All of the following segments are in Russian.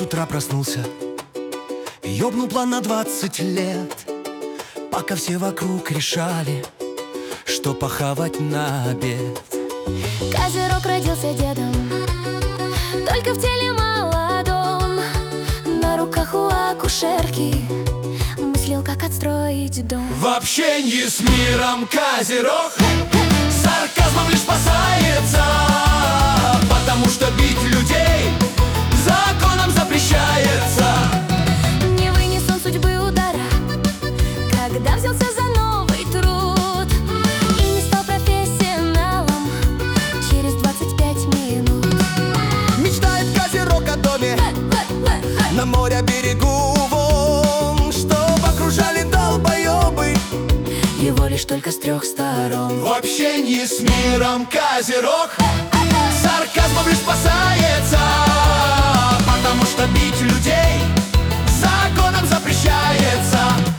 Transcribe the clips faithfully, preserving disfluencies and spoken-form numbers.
утра проснулся и ёбнул план на двадцать лет, пока все вокруг решали, что похавать на обед. Козерог родился дедом, только в теле молодом. На руках у акушерки мыслил, как отстроить дом. В общении с миром Козерог сарказмом лишь спасается, потому что бить людей законом запрещается. Не вынес он судьбы удара, когда взялся за новый труд, и не стал профессионалом через двадцать пять минут. Мечтает Козерог о доме на море берегу вон, чтоб окружали долбоебы Его лишь только с трех сторон. В общении с миром Козерог сарказмом лишь спасается, потому что бить людей законом запрещается.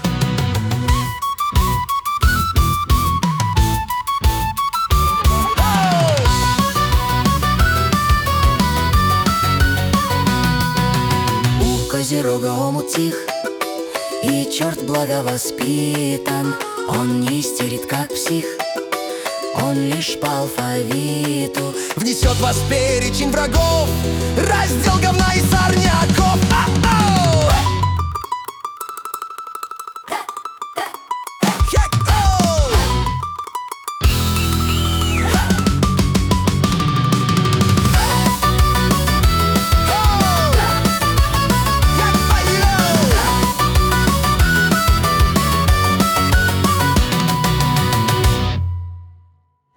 У Козерога омут тих, и черт благовоспитан. Он не истерит, как псих, он лишь по алфавиту Внесет вас в перечень врагов, раздел говна и сорняков.